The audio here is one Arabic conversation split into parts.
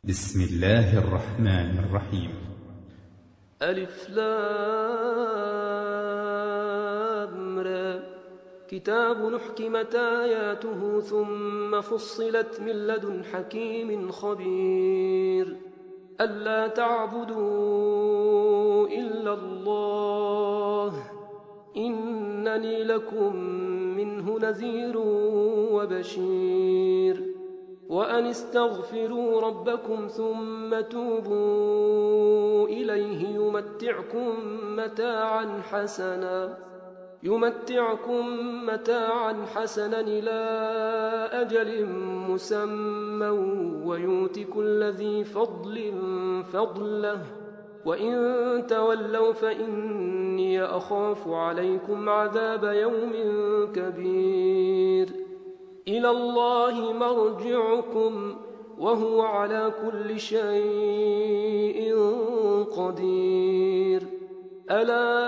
بسم الله الرحمن الرحيم. ألف لام را. كتاب أحكمت آياته ثم فصلت من لدن حكيم خبير ألا تعبدوا إلا الله إنني لكم منه نذير وبشير وأن استغفروا ربكم ثم توبوا إليه يمتعكم متاعا حسنا إلى أجل مسمى ويؤت كل ذي فضل فضله وإن تولوا فإني أخاف عليكم عذاب يوم كبير إلى الله مرجعكم وهو على كل شيء قدير ألا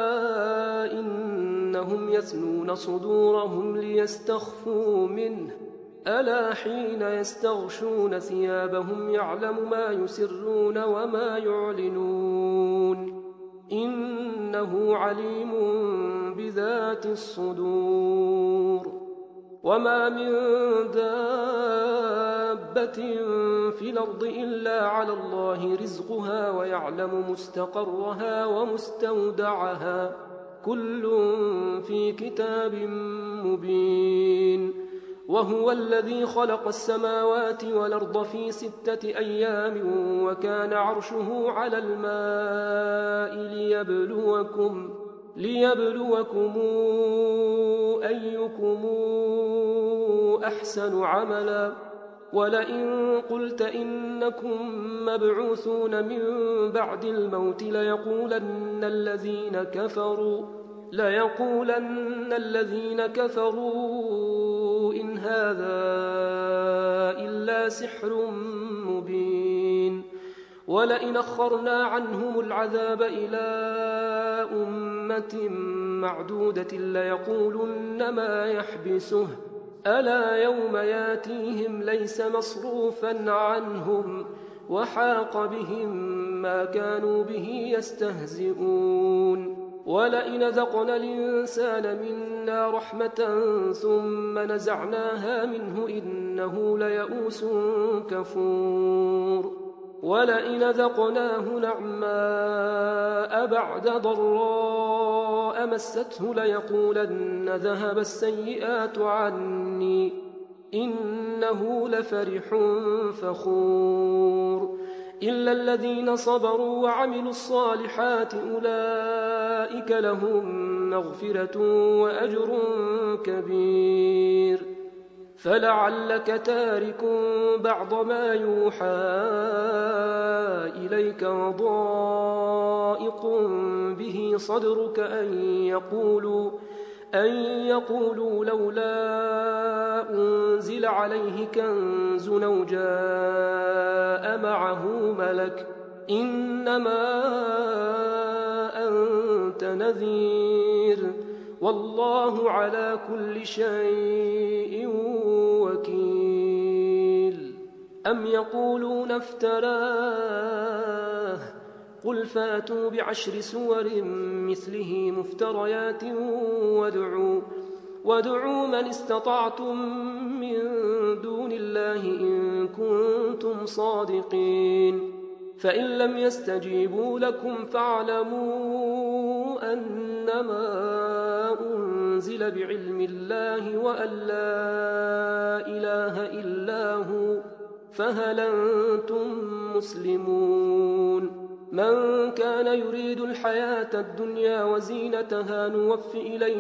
إنهم يثنون صدورهم ليستخفوا منه ألا حين يستغشون ثيابهم يعلم ما يسرون وما يعلنون إنه عليم بذات الصدور وما من دابة في الأرض إلا على الله رزقها ويعلم مستقرها ومستودعها كل في كتاب مبين وهو الذي خلق السماوات والأرض في 6 أيام وكان عرشه على الماء ليبلوكم أيكم أحسن عملا ولئن قلت إنكم مبعوثون من بعد الموت ليقولن الذين كفروا إن هذا إلا سحر مبين ولئن أخرنا عنهم العذاب إلى أمة معدودة ليقولن ما يحبسه ألا يوم ياتيهم ليس مصروفا عنهم وحاق بهم ما كانوا به يستهزئون ولئن ذقنا الإنسان منا رحمة ثم نزعناها منه إنه ليئوس كفور ولئن ذقناه نعماء بعد ضراء مسته ليقولن ذهب السيئات عني إنه لفرح فخور إلا الذين صبروا وعملوا الصالحات أولئك لهم مغفرة وأجر كبير فلعلك تارك بعض ما يوحى إليك وضائق به صدرك أن يقولوا لولا أنزل عليه كنز أو جاء معه ملك إنما أنت نذير والله على كل شيء وكيل أم يقولون افتراه قل فاتوا ب10 سور مثله مفتريات وادعوا من استطعتم من دون الله إن كنتم صادقين فإن لم يستجيبوا لكم فاعلموا أنما أنزل بعلم الله وأن لا إله إلا هو فهل أنتم مسلمون من كان يريد الحياة الدنيا وزينتها نوفي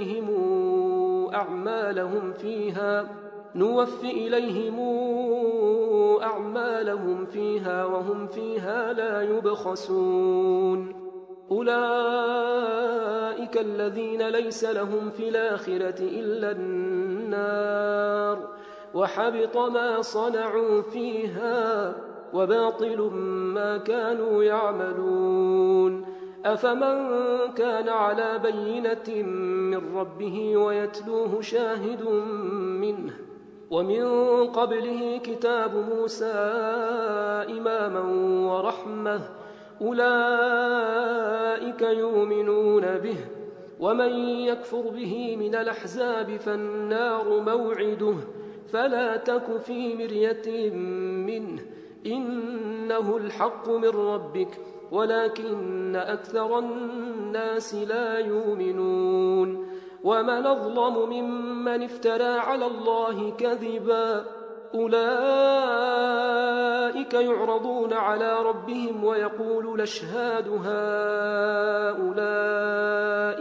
إليهم أعمالهم فيها وهم فيها لا يبخسون أولئك الذين ليس لهم في الآخرة إلا النار وحبط ما صنعوا فيها وباطل ما كانوا يعملون أفمن كان على بينة من ربه ويتلوه شاهد منه ومن قبله كتاب موسى وسلاما ورحمة أولئك يؤمنون به ومن يكفر به من الأحزاب فالنار موعده فلا تك في مرية منه إنه الحق من ربك ولكن أكثر الناس لا يؤمنون ومن أظلم ممن افترى على الله كذبا أولئك يعرضون على ربهم ويقول الأشهاد هؤلاء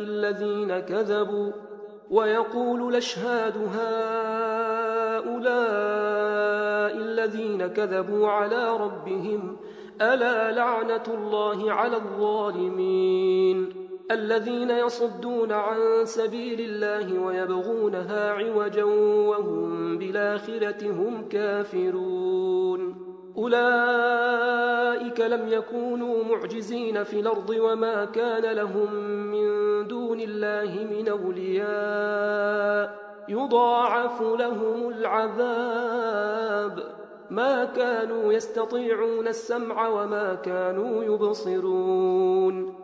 الذين كذبوا على ربهم ألا لعنة الله على الظالمين الذين يصدون عن سبيل الله ويبغونها عوجا وهم بالآخرة هم كافرون أولئك لم يكونوا معجزين في الأرض وما كان لهم من دون الله من أولياء يضاعف لهم العذاب ما كانوا يستطيعون السمع وما كانوا يبصرون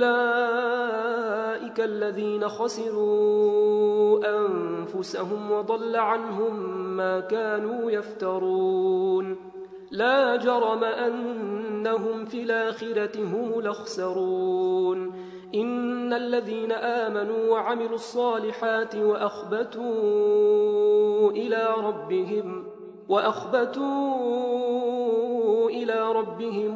أولئك الذين خسروا أنفسهم وضل عنهم ما كانوا يفترون لا جرم أنهم في الآخرة هم الأخسرون إن الذين آمنوا وعملوا الصالحات وأخبتوا إلى ربهم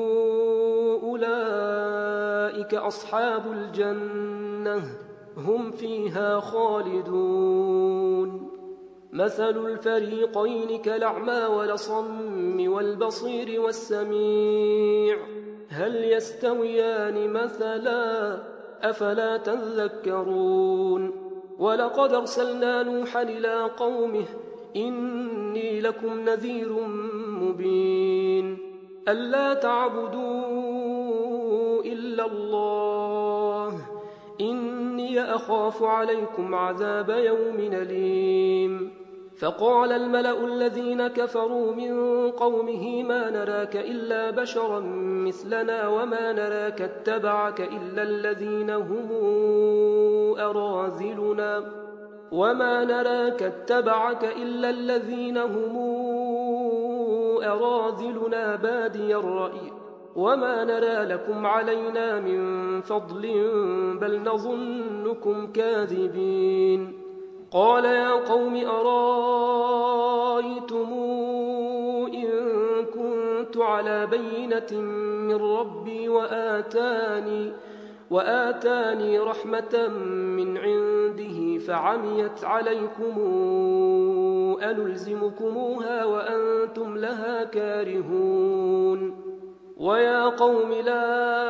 أولئك أصحاب الجنة هم فيها خالدون مثل الفريقين كالأعمى والأصم والبصير والسميع هل يستويان مثلا أفلا تذكرون ولقد أرسلنا نوحا إلى قومه إني لكم نذير مبين ألا تعبدوا إلا الله إني أخاف عليكم عذاب يوم أليم فقال الملأ الذين كفروا من قومه ما نراك إلا بشرا مثلنا وما نراك اتبعك إلا الذين هم أراذلنا بادي الرأي وما نرى لكم علينا من فضل بل نظنكم كاذبين قال يا قوم أرأيتم إن كنت على بينة من ربي وآتاني رحمة من عنده فعميت عليكم أنلزمكموها وأنتم لها كارهون ويا قوم لا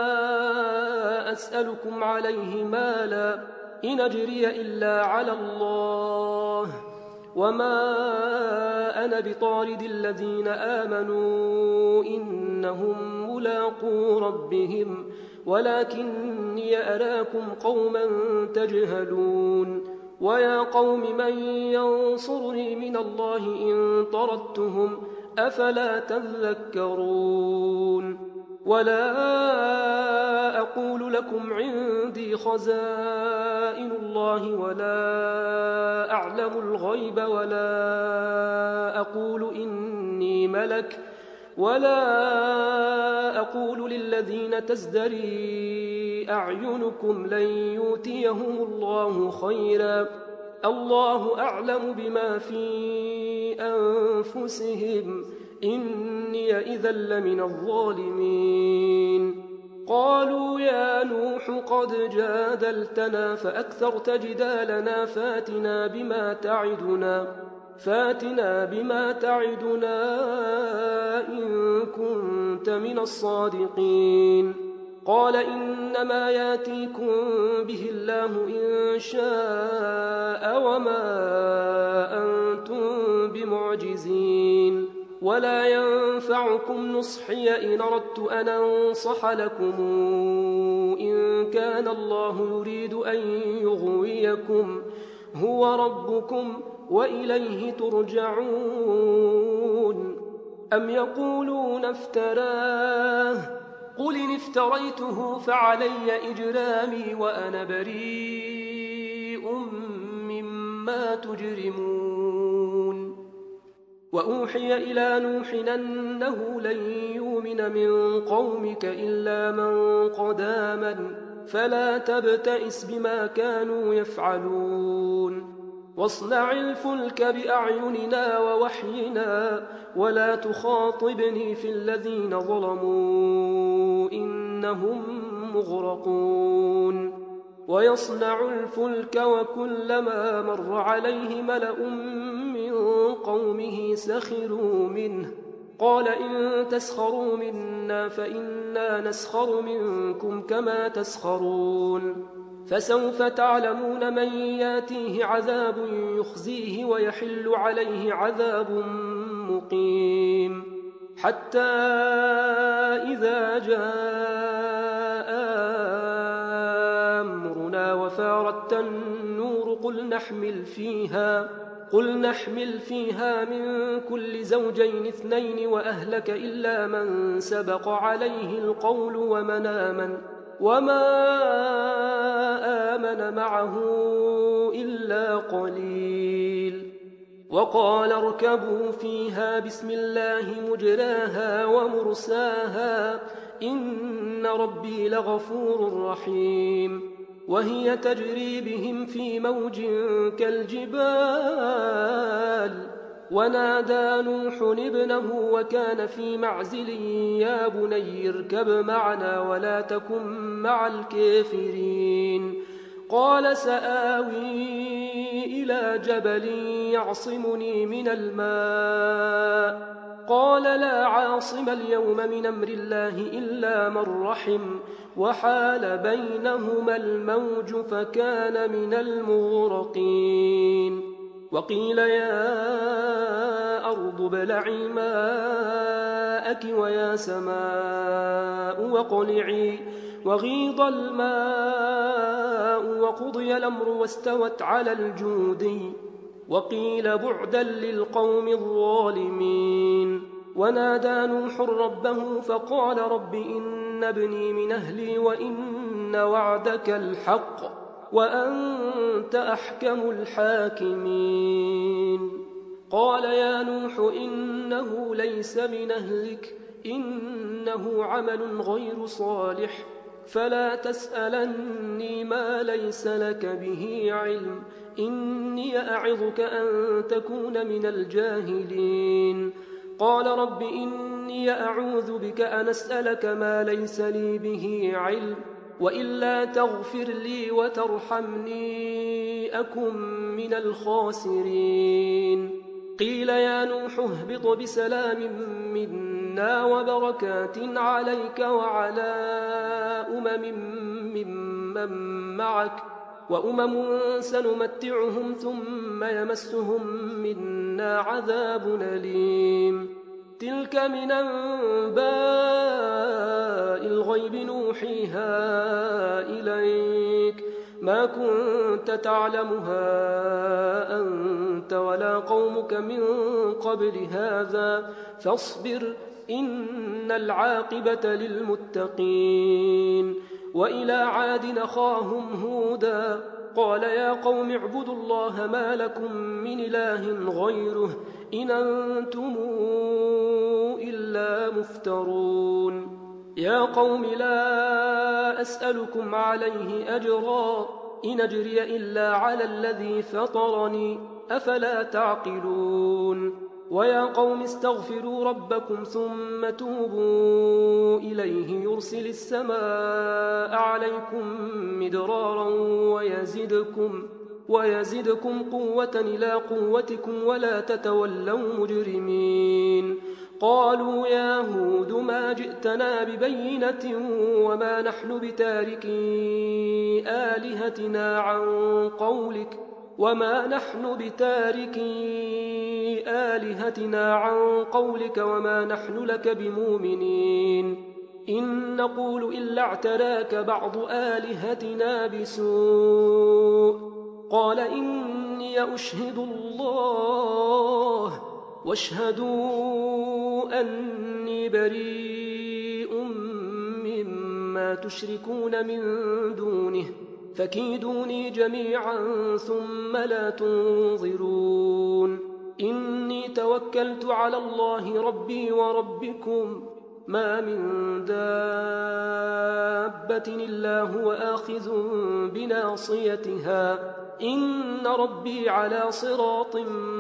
أسألكم عليه مالا إن أجري إلا على الله وما أنا بطارد الذين آمنوا إنهم ملاقو ربهم ولكني أراكم قوما تجهلون ويا قوم من ينصرني من الله إن طردتهم أفلا تذكرون ولا أقول لكم عندي خزائن الله ولا أعلم الغيب ولا أقول إني ملك ولا أقول للذين تزدري أعينكم لن يؤتيهم الله خيرا الله أعلم بما في أنفسهم إني إذا لمن الظالمين قالوا يا نوح قد جادلتنا فأكثرت جدالنا فاتنا بما تعدنا إن كنت من الصادقين قال إنما ياتيكم به الله إن شاء وما أنتم بمعجزين ولا ينفعكم نصحي إن أردت أن أنصح لكم إن كان الله يريد أن يغويكم هو ربكم وإليه ترجعون أم يقولون افتراه قل إن افتريته فعلي إجرامي وأنا بريء مما تجرمون وأوحي إلى نوح أنه لن يؤمن من قومك إلا من قد آمن فلا تبتئس بما كانوا يفعلون واصنع الفلك بأعيننا ووحينا ولا تخاطبني في الذين ظلموا إنهم مغرقون ويصنع الفلك وكلما مر عليه ملأ من قومه سخروا منه قال إن تسخروا منا فإنا نسخر منكم كما تسخرون فسوف تعلمون من ياتيه عذاب يخزيه ويحل عليه عذاب مقيم حتى إذا جاء أمرنا وفارت النور قل نحمل فيها من كل زوجين 2 وأهلك إلا من سبق عليه القول وما آمن معه إلا قليل وقال اركبوا فيها بسم الله مجراها ومرساها إن ربي لغفور رحيم وهي تجري بهم في موج كالجبال ونادى نوح ابنه وكان في معزل يا بني اركب معنا ولا تكن مع الكافرين قال سآوي إلى جبل يعصمني من الماء قال لا عاصم اليوم من أمر الله إلا من رحم وحال بينهما الموج فكان من المغرقين وقيل يا أرض ابلعي ماءك ويا سماء واقلعي وغيض الماء وقضي الأمر واستوت على الجودي وقيل بعدا للقوم الظالمين ونادى نوح ربه فقال رب إن ابني من أهلي وإن وعدك الحق وأنت أحكم الحاكمين قال يا نوح إنه ليس من أهلك إنه عمل غير صالح فلا تسألني ما ليس لك به علم إني أعظك أن تكون من الجاهلين قال رب إني أعوذ بك أن أسألك ما ليس لي به علم وإلا تغفر لي وترحمني أكن من الخاسرين قيل يا نوح اهبط بسلام منا وبركات عليك وعلى ممن معك وأمم سنمتعهم ثم يمسهم منا عذاب أليم تلك من أنباء الغيب نوحيها إليك ما كنت تعلمها أنت ولا قومك من قبل هذا فاصبر إن العاقبة للمتقين وإلى عاد أخاهم هودا قال يا قوم اعبدوا الله ما لكم من إله غيره إن أنتم إلا مفترون يا قوم لا أسألكم عليه أجرا إن أجري إلا على الذي فطرني أفلا تعقلون ويا قوم استغفروا ربكم ثم توبوا إليه يرسل السماء عليكم مدرارا ويزدكم قوة إلى قوتكم ولا تتولوا مجرمين قالوا يا هود ما جئتنا ببينة وما نحن بتاركي آلهتنا عن قولك وما نحن لك بمؤمنين إن نقول إلا اعتراك بعض آلهتنا بسوء قال إني أشهد الله واشهدوا أني بريء مما تشركون من دونه فكيدوني جميعا ثم لا تنظرون إني توكلت على الله ربي وربكم ما من دابة إلا هو آخذ بناصيتها إن ربي على صراط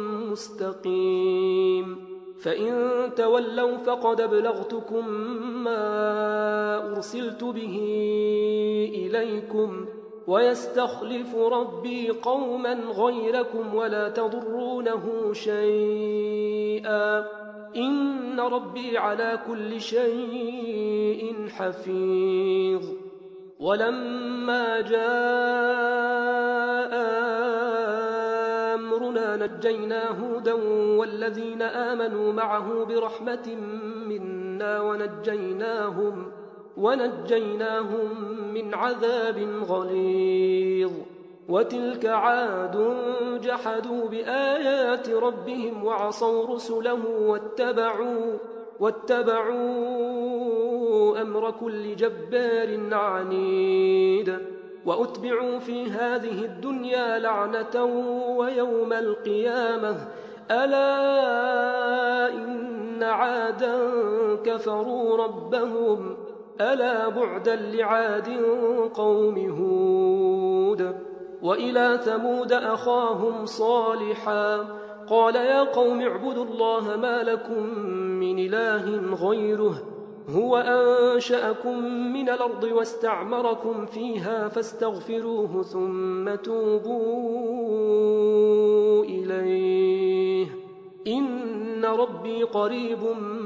مستقيم فإن تولوا فقد أبلغتكم ما أرسلت به إليكم ويستخلف ربي قوما غيركم ولا تضرونه شيئا إن ربي على كل شيء حفيظ ولما جاء أمرنا نجينا هودا والذين آمنوا معه برحمة منا ونجيناهم من عذاب غليظ وتلك عاد جحدوا بآيات ربهم وعصوا رسله واتبعوا أمر كل جبار عنيد وأتبعوا في هذه الدنيا لعنة ويوم القيامة ألا إن عادا كفروا ربهم ألا بعدا لعاد قوم هود وإلى ثمود أخاهم صالحا قال يا قوم اعبدوا الله ما لكم من إله غيره هو أنشأكم من الأرض واستعمركم فيها فاستغفروه ثم توبوا إليه إن ربي قريب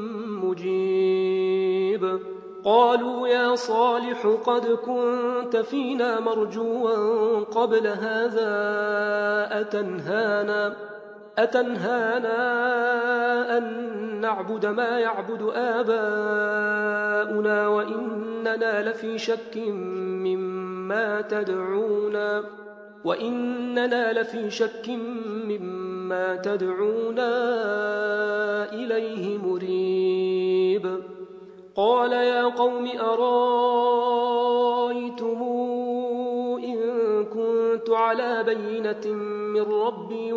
مجيب قالوا يا صالح قد كنت فينا مرجوا قبل هذا أتنهانا أن نعبد ما يعبد آباؤنا وإننا لفي شك مما تدعونا إليه مريب قال يا قوم أرايتم إن كنت على بينة من ربي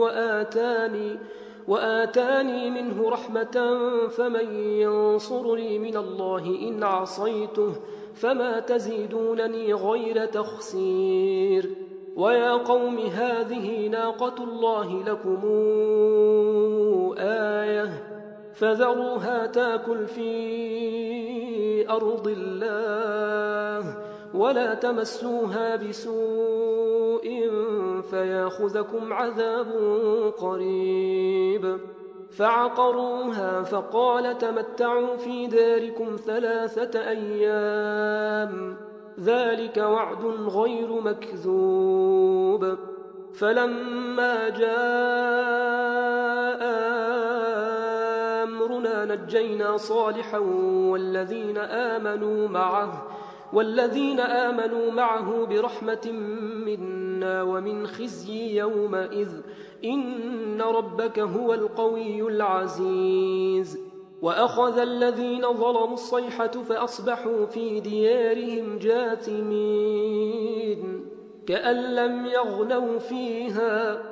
وآتاني منه رحمة فمن ينصرني من الله إن عصيته فما تزيدونني غير تخسير ويا قوم هذه ناقة الله لكم آية فذروها تاكل في أرض الله ولا تمسوها بسوء فياخذكم عذاب قريب فعقروها فقال تمتعوا في داركم 3 أيام ذلك وعد غير مكذوب فلما جاء أمرنا نجينا صالحا والذين آمنوا معه برحمة منا ومن خزي يومئذ إن ربك هو القوي العزيز وأخذ الذين ظلموا الصيحة فأصبحوا في ديارهم جاثمين كأن لم يغنوا فيها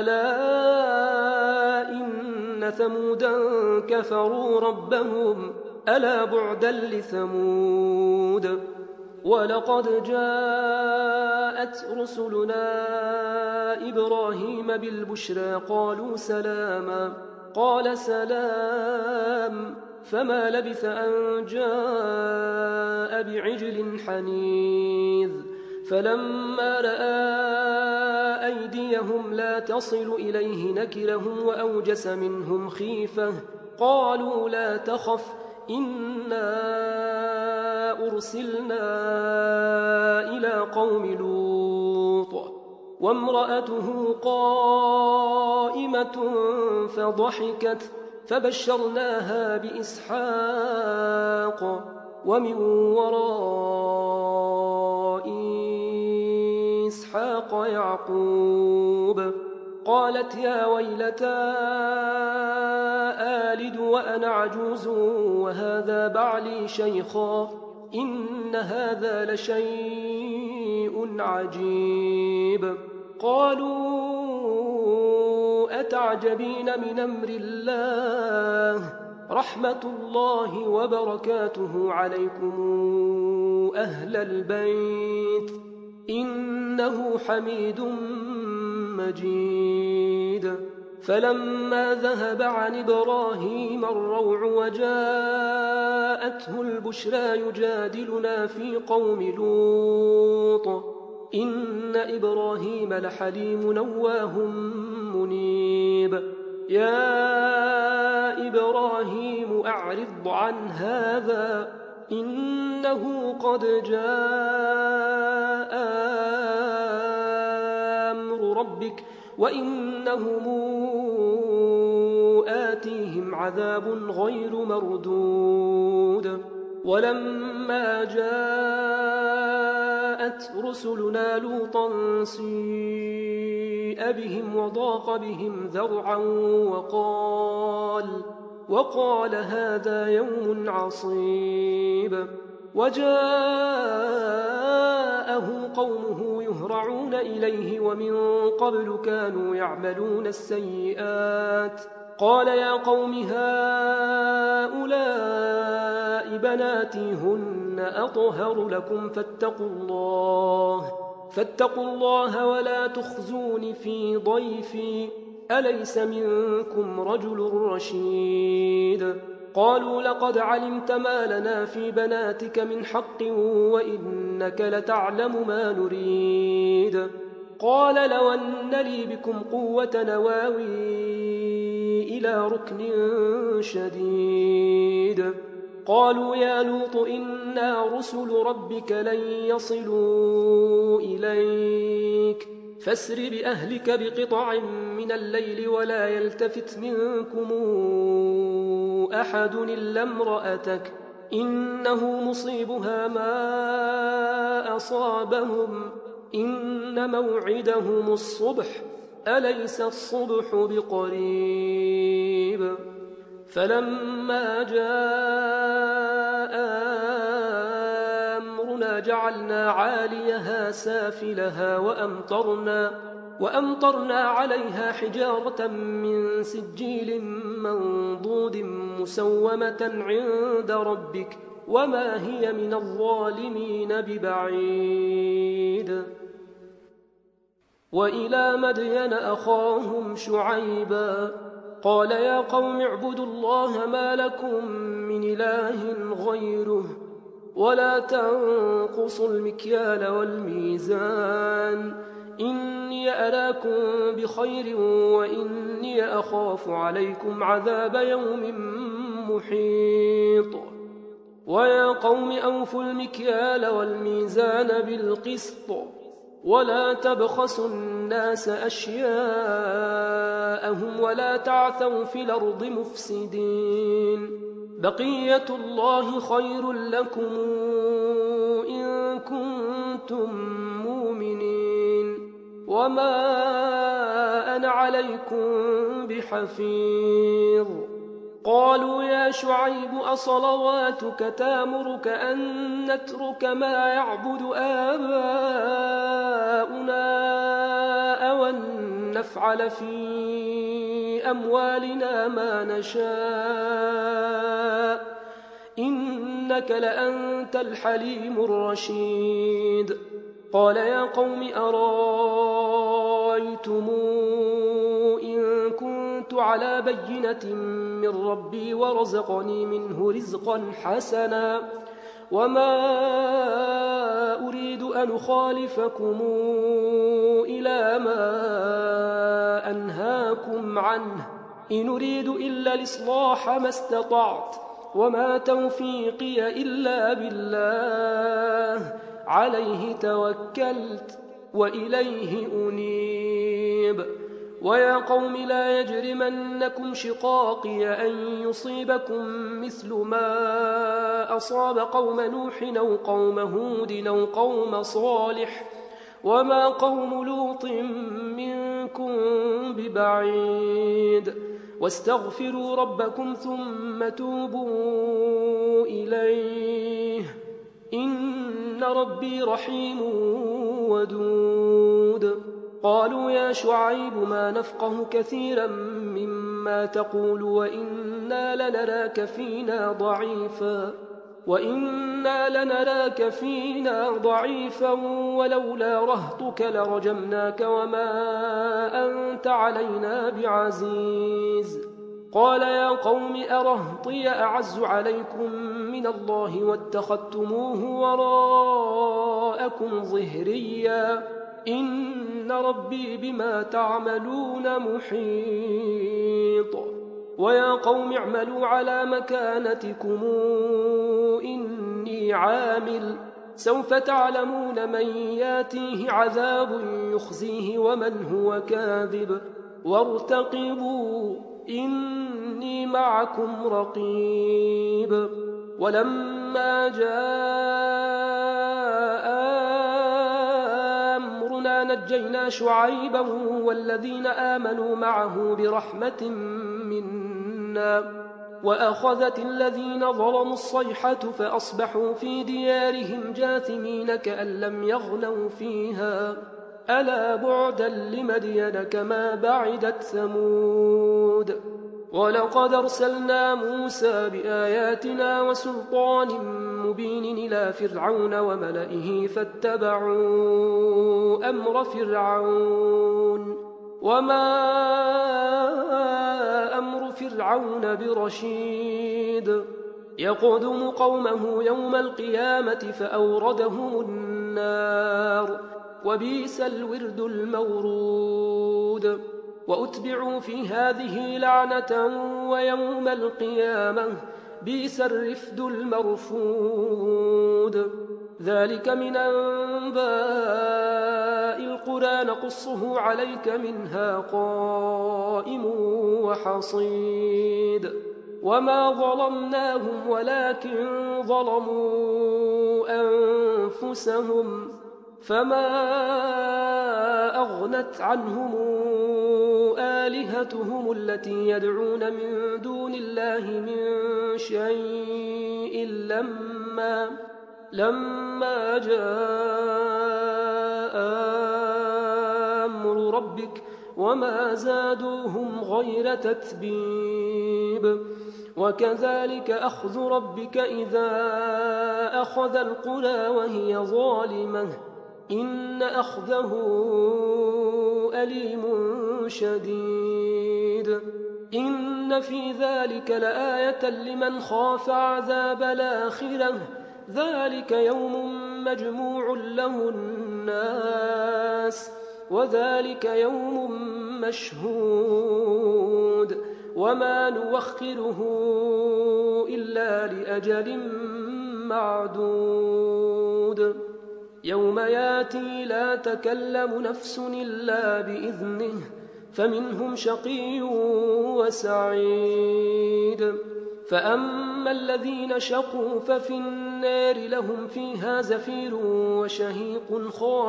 ألا إن ثمودا كفروا ربهم ألا بعدا لثمود ولقد جاءت رسلنا إبراهيم بالبشرى قالوا سلاما قال سلام فما لبث أن جاء بعجل حنيذ فلما رأى أيديهم لا تصل إليه نكرهم وأوجس منهم خيفة قالوا لا تخف إنا أرسلنا إلى قوم لوط وامرأته قائمة فضحكت فبشرناها بإسحاق ومن وراء إسحاق يعقوب قالت يا ويلتى آلد وأنا عجوز وهذا بعلي شيخا إن هذا لشيء عجيب. قالوا أتعجبين من أمر الله رحمة الله وبركاته عليكم أهل البيت إنه حميد مجيد. فلما ذهب عن إبراهيم الروع وجاءته البشرى يجادلنا في قوم لوط إن إبراهيم لحليم نواه منيب. يا إبراهيم أعرض عن هذا إنه قد جاء أمر ربك وإنهم آتيهم عذاب غير مردود. ولما جاءت رسلنا لوطا سيء بهم وضاق بهم ذرعا وقال هذا يوم عصيب. وجاءه قومه يهرعون إليه ومن قبل كانوا يعملون السيئات. قال يا قوم هؤلاء بناتي هن أطهر لكم فاتقوا الله ولا تخزون في ضيفي أليس منكم رجل رشيد. قالوا لقد علمت ما لنا في بناتك من حق وإنك لتعلم ما نريد. قال لو أن لي بكم قوة نواوي إلى ركن شديد. قالوا يا لوط إنا رسل ربك لن يصلوا إليك فاسر بأهلك بقطع من الليل ولا يلتفت منكم أحد إلا امرأتك إنه مصيبها ما أصابهم إن موعدهم الصبح أليس الصبح بقريب. فلما جاء أمرنا جعلنا عاليها سافلها وأمطرنا عليها حجارة من سجيل منضود مسومة عند ربك وما هي من الظالمين ببعيد. وإلى مدين أخاهم شعيبا قال يا قوم اعبدوا الله ما لكم من إله غيره ولا تنقصوا المكيال والميزان إني أراكم بخير وإني أخاف عليكم عذاب يوم محيط. ويا قوم أوفوا المكيال والميزان بالقسط ولا تبخسوا الناس أشياءهم ولا تعثوا في الأرض مفسدين بقية الله خير لكم إن كنتم مؤمنين وما أنا عليكم بحفيظ. قالوا يا شعيب أصلواتك تامرك أن نترك ما يعبد آباؤنا أو أن نفعل في أموالنا ما نشاء إنك لأنت الحليم الرشيد. قال يا قوم أرايتم إن كنت على بينة من ربي ورزقني منه رزقا حسنا وما أريد أن أخالفكم إلى ما أنهاكم عنه إن أريد إلا الإصلاح ما استطعت وما توفيقي إلا بالله عليه توكلت وإليه أنيب. ويا قوم لا يجرمنكم شقاقي أن يصيبكم مثل ما أصاب قوم نوح أو قوم هود أو قوم صالح وما قوم لوط منكم ببعيد واستغفروا ربكم ثم توبوا إليه إن ربي رحيم ودود. قالوا يا شعيب ما نفقه كثيرا مما تقول وإنا لنراك فينا ضعيفا ولولا رهطك لرجمناك وما أنت علينا بعزيز. قال يا قوم أرهطي أعز عليكم من الله واتخذتموه وراءكم ظهريا إن ربي بما تعملون محيط. ويا قوم اعملوا على مكانتكم إني عامل سوف تعلمون من ياتيه عذاب يخزيه ومن هو كاذب وارتقبوا إني معكم رقيب. ولما جاء أمرنا نجينا شعيبا والذين آمنوا معه برحمة منا وأخذت الذين ظلموا الصيحة فأصبحوا في ديارهم جاثمين كأن لم يغنوا فيها ألا بعدا لمدين كما بعدت ثمود. ولقد أرسلنا موسى بآياتنا وسلطان مبين إلى فرعون وملئه فاتبعوا أمر فرعون وما أمر فرعون برشيد. يقدم قومه يوم القيامة فأوردهم النار وبئس الورد المورود. وأتبعوا في هذه لعنة ويوم القيامة بئس الرفد المرفود. ذلك من أنباء القرى نقصه عليك منها قائم وحصيد. وما ظلمناهم ولكن ظلموا أنفسهم فما أغنت عنهم آلهتهم التي يدعون من دون الله من شيء لما جاء أمر ربك وما زادوهم غير تتبيب. وكذلك أخذ ربك إذا أخذ القرى وهي ظالمة إن أخذه أليم شديد. إن في ذلك لآية لمن خاف عذاب الآخرة ذلك يوم مجموع له الناس وذلك يوم مشهود وما نوخره إلا لأجل معدود. يوم ياتي لا تكلم نفس إلا بإذنه فمنهم شقي وسعيد. فأما الذين شقوا ففي النار لهم فيها زفير وشهيق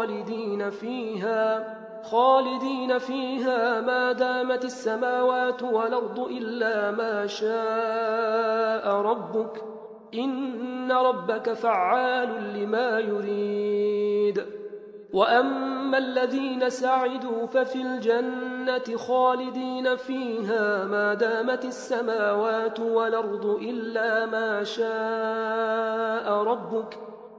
خالدين فيها ما دامت السماوات والأرض إلا ما شاء ربك إن ربك فعال لما يريد. وأما الذين سعدوا ففي الجنة خالدين فيها ما دامت السماوات والأرض إلا ما شاء ربك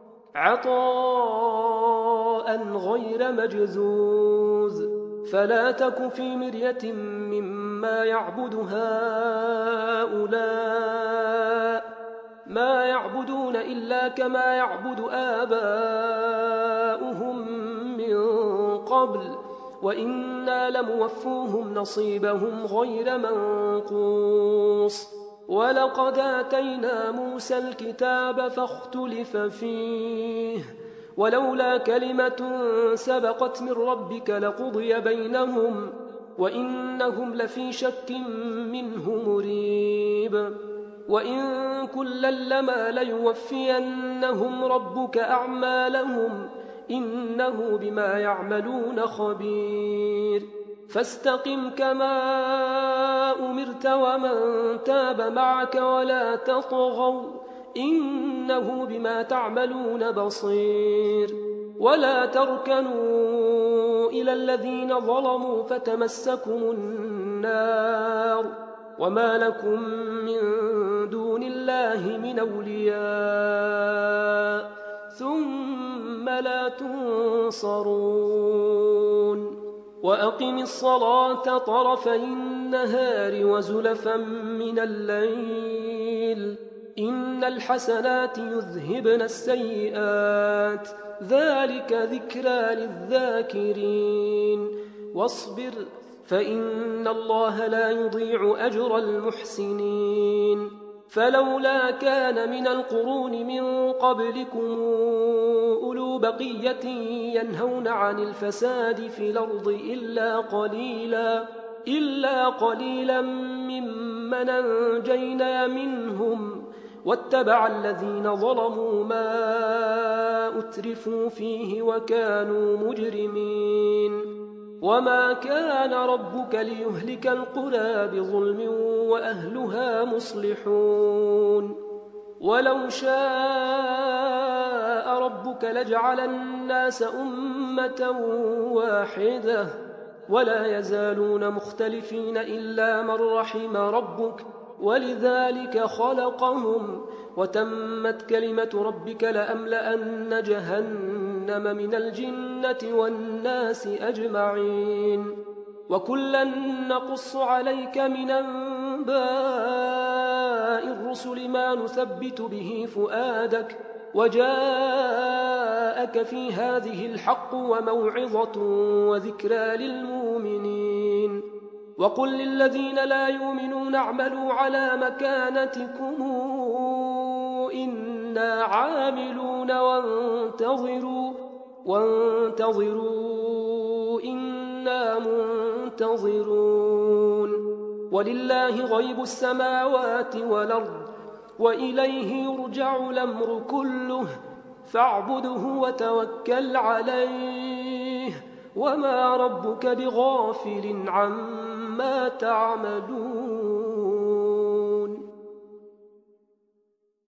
عطاء غير مجذوذ. فلا تك في مرية مما يعبد هؤلاء ما يعبدون إلا كما يعبد آباؤهم من قبل وإنا لموفوهم نصيبهم غير منقوص. ولقد آتينا موسى الكتاب فاختلف فيه ولولا كلمة سبقت من ربك لقضي بينهم وإنهم لفي شك منه مريب. وإن كلا لما ليوفينهم ربك أعمالهم إنه بما يعملون خبير فاستقم كما أمرت ومن تاب معك ولا تطغوا إنه بما تعملون بصير ولا تركنوا إلى الذين ظلموا فتمسكم النار وما لكم من دون الله من أولياء ثم لا تنصرون وأقم الصلاة طرفي النهار وزلفا من الليل إن الحسنات يذهبن السيئات ذلك ذكرى للذاكرين واصبر فإن الله لا يضيع أجر المحسنين فلولا كان من القرون من قبلكم أولو بقية ينهون عن الفساد في الأرض إلا قليلا ممن أنجينا منهم واتبع الذين ظلموا ما أترفوا فيه وكانوا مجرمين وما كان ربك ليهلك القرى بظلم وأهلها مصلحون ولو شاء ربك لجعل الناس أمة واحدة ولا يزالون مختلفين إلا من رحم ربك ولذلك خلقهم وتمت كلمة ربك لأملأن جهنم من الجنة والناس أجمعين وكلا نقص عليك من أنباء الرسل ما نثبت به فؤادك وجاءك في هذه الحق وموعظة وذكرى للمؤمنين وقل للذين لا يؤمنون اعملوا على مكانتكم إنا عاملون وانتظروا إنا منتظرون ولله غيب السماوات والأرض وإليه يرجع الأمر كله فاعبده وتوكل عليه وما ربك بغافل عما تعملون